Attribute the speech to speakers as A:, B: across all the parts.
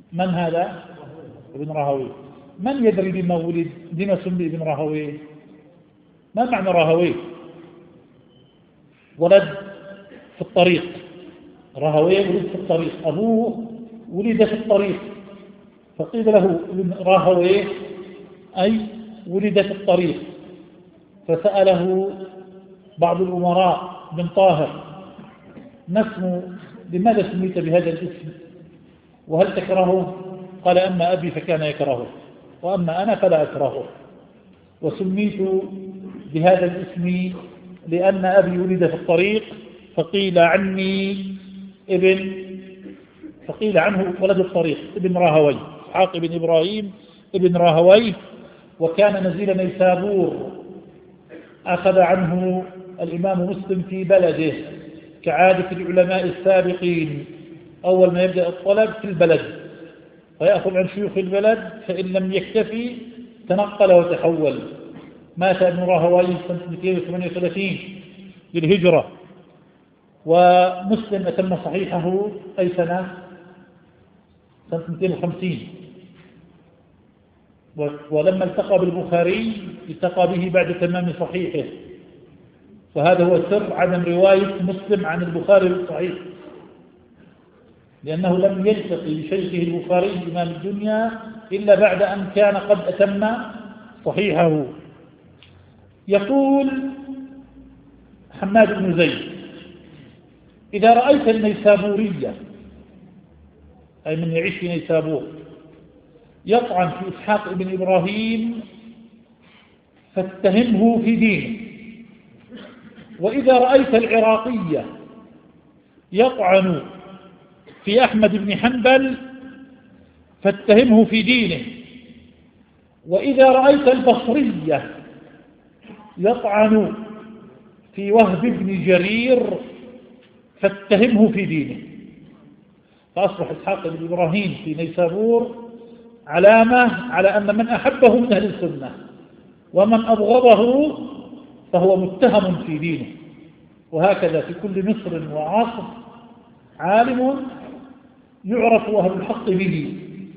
A: من هذا؟ ابن راهويه. من يدري بما ولد؟ بما سمي ابن راهويه؟ ما معنى راهويه؟ ولد في الطريق. راهويه ولد في الطريق، أبوه ولد في الطريق فقيل له ابن راهويه أي ولد في الطريق. فسأله بعض الأمراء بن طاهر: ما اسم، لماذا سميت بهذا الاسم وهل تكرهه؟ قال: أما أبي فكان يكرهه وأما أنا فلا أكرهه، وسميت بهذا الاسم لأن أبي ولد في الطريق فقيل عنه ولد الطريق ابن راهوي، إسحاق بن إبراهيم ابن راهوي. وكان نزيل نيسابور، أخذ عنه الإمام مسلم في بلده كعادة العلماء السابقين، أول ما يبدأ الطلب في البلد فيأخذ عن شيوخ البلد، فإن لم يكتفي تنقل وتحول. مات ابن راهوي سنة 238 للهجرة، ومسلم أتم صحيحه أي سنة 250. ولما التقى بالبخاري التقى به بعد تمام صحيحه، فهذا هو سر عدم رواية مسلم عن البخاري الصحيح، لأنه لم يلتقي بشيخه البخاري إمام الدنيا إلا بعد أن كان قد أتم صحيحه. يقول حماد بن زيد: إذا رأيت النيسابورية، أي من يعيش في نيسابور، يطعن في إسحاق بن إبراهيم فاتهمه في دينه، وإذا رأيت العراقية يطعن في أحمد بن حنبل فاتهمه في دينه، وإذا رأيت البصرية يطعن في وهب بن جرير فاتهمه في دينه. فأصبح إسحاق بن إبراهيم في نيسابور علامة على أن من أحبه من أهل السنة، ومن أبغضه فهو متهم في دينه. وهكذا في كل مصر وعصر عالم يعرف أهل الحق به،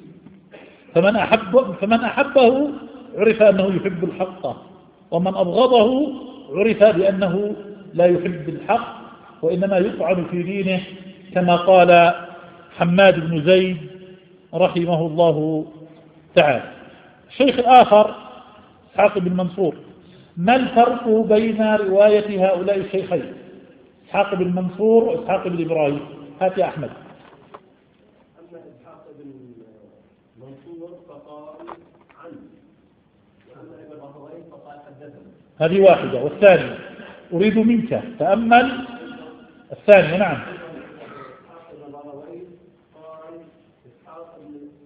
A: فمن أحبه عرف أنه يحب الحق، ومن أبغضه عرف بأنه لا يحب الحق وإنما يطعن في دينه، كما قال حماد بن زيد رحمه الله تعالى. الشيخ الآخر إسحاق بن منصور: ما الفرق بين رواية هؤلاء الشيخين إسحاق بن منصور وإسحاق بن إبراهيم؟ هات يا أحمد.
B: أما إسحاق بن منصور فقال عنه، وأما ابن راهويه فقال حدثنا.
A: هذه واحدة. والثانية أريد منك تأمل الثانية. نعم.
B: إسحاق بن راهويه قال إسحاق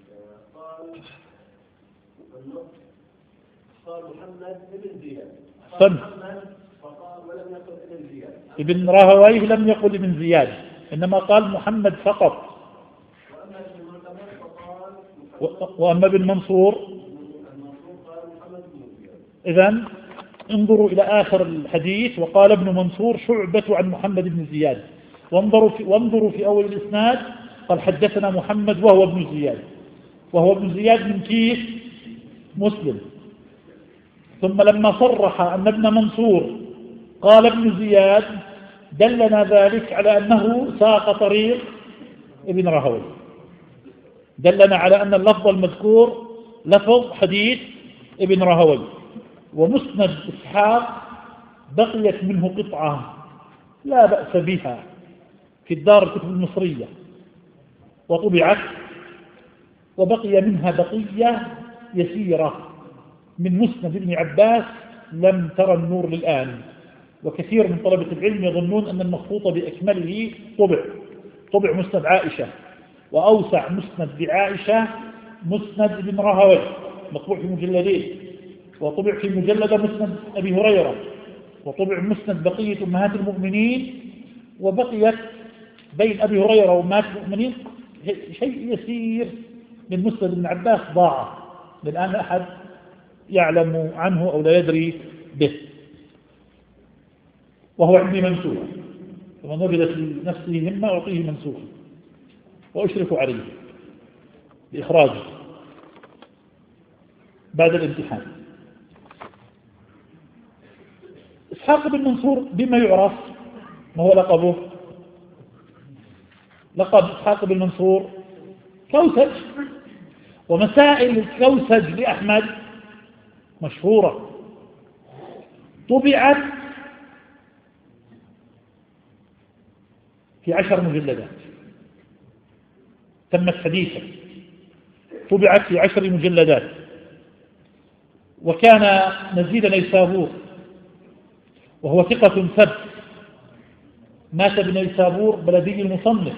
B: قال محمد بن زياد، قال محمد فقال ولم يقل ابن زياد.
A: ابن راهويه لم يقل ابن زياد، إنما قال محمد فقط. وأما ابن منصور
B: قال محمد بن زياد.
A: إذن انظروا إلى آخر الحديث: وقال ابن منصور شعبة عن محمد بن زياد. وانظروا في أول الإسناد قال حدثنا محمد وهو ابن زياد، وهو ابن زياد من كيس مسلم. ثم لما صرح أن ابن منصور قال ابن زياد دلنا ذلك على أنه ساق طريق ابن راهويه، دلنا على أن اللفظ المذكور لفظ حديث ابن راهويه. ومسند إسحاق بقيت منه قطعة لا بأس بها في الدار الكتب المصرية وطبعت، وبقي منها بقية يسيرة من مسند ابن عباس لم ترى النور للآن. وكثير من طلبة العلم يظنون أن المخطوط بأكمله طبع مسند عائشة، وأوسع مسند بعائشة مسند ابن راهويه مطبوع في مجلدين، وطبع في مجلد مسند أبي هريرة، وطبع مسند بقية أمهات المؤمنين، وبقيت بين أبي هريرة وأمهات المؤمنين شيء يسير من مسند ابن عباس ضاع، للآن لا أحد يعلم عنه أو لا يدري به، وهو عندي منسوخ، فمن وجد في نفسه همة أعطيه منسوخ وأشرف عليه. بإخراجه بعد الامتحان. إسحاق بن منصور بما يعرف؟ ما هو لقبه؟ لقب إسحاق بن منصور كوسج، ومسائل الكوسج لأحمد مشهورة، طبعت في 10 مجلدات، تمت حديثا، طبعت في 10 مجلدات. وكان نزيد نيسابور وهو ثقة ثبت، مات بنيسابور بلدي المصنف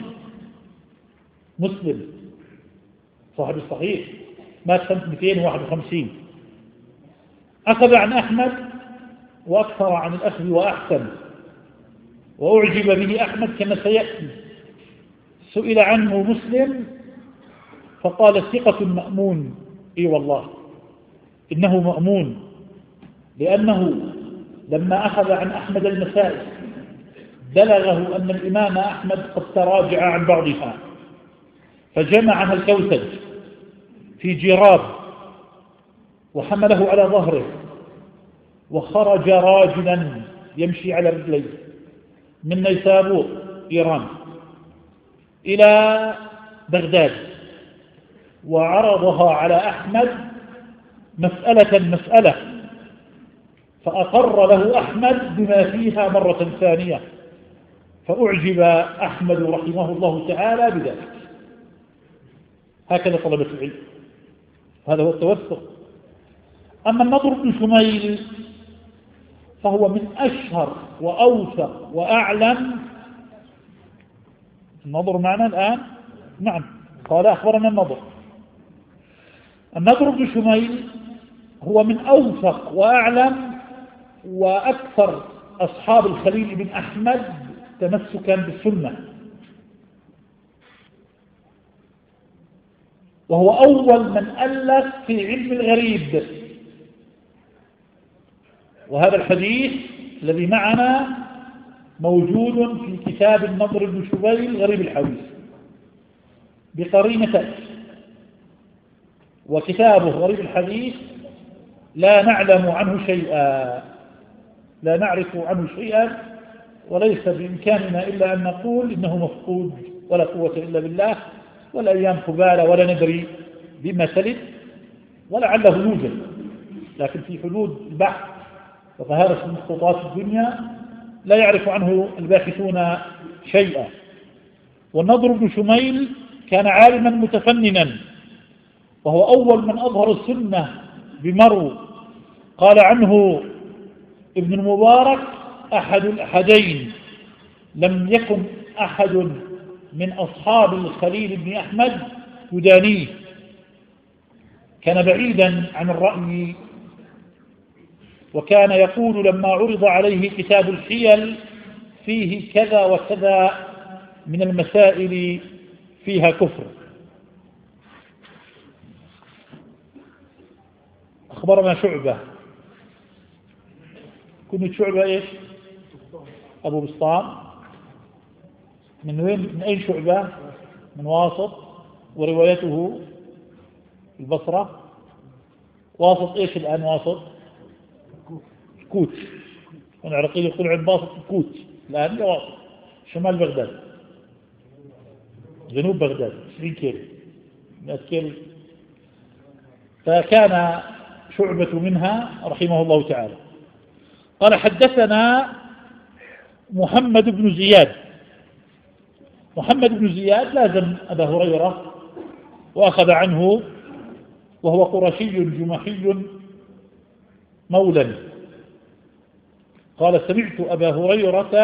A: مسلم صاحب الصحيح، مات سنة 251. أخذ عن أحمد وأكثر عن الأخذ وأحسن، وأعجب به أحمد كما سيأتي. سئل عنه مسلم فقال ثقة مأمون. إي والله إنه مأمون، لأنه لما أخذ عن أحمد المسائل بلغه أن الإمام أحمد قد تراجع عن بعضها، فجمعها الكوسج في جراب وحمله على ظهره وخرج راجلا يمشي على رجليه من نيسابور إيران إلى بغداد، وعرضها على أحمد مسألة، فأقر له أحمد بما فيها مرة ثانية، فأعجب أحمد رحمه الله تعالى بذلك. هكذا طلبة العلم، هذا هو التوثق. أما النضر بن شميل فهو من أشهر وأوثق وأعلم. النضر معنا الآن؟ نعم، قال أخبرنا النضر بن شميل هو من أوثق وأعلم وأكثر أصحاب الخليل بن أحمد تمسكا بالسنة، وهو أول من ألف في علم الغريب. وهذا الحديث الذي معنا موجود في كتاب النضر بن شميل غريب الحديث بقرينة تأتي، وكتابه غريب الحديث لا نعلم عنه شيئا، لا نعرف عنه شيئا، وليس بإمكاننا إلا أن نقول إنه مفقود، ولا قوة إلا بالله، والأيام خبالة ولا ندري بما سلد، ولعله يوجد، لكن في حدود البحث وطهارة المخطوطات الدنيا لا يعرف عنه الباحثون شيئا. والنضر بن شميل كان عالما متفننا، وهو أول من أظهر السنة بمرو. قال عنه ابن المبارك أحد الأحدين، لم يكن أحد من أصحاب الخليل بن أحمد يدانيه، كان بعيدا عن الرأي، وكان يقول لما عرض عليه كتاب الحيل فيه كذا وكذا من المسائل فيها كفر. أخبرنا شعبة، كنت شعبة إيش؟ أبو بسطام. من وين؟ من أين شعبة؟ من واسط، وروايته البصرة. واسط إيش الآن؟ واسط الكوت، والعراقيين يقول عن باسط الكوت، الآن واسط شمال بغداد، جنوب بغداد 20 كيلو 100 كيلو. فكان شعبة منها رحمه الله تعالى. قال حدثنا محمد بن زياد. محمد بن زياد لازم أبا هريرة وأخذ عنه، وهو قرشي جمحي مولى. قال سمعت أبا هريرة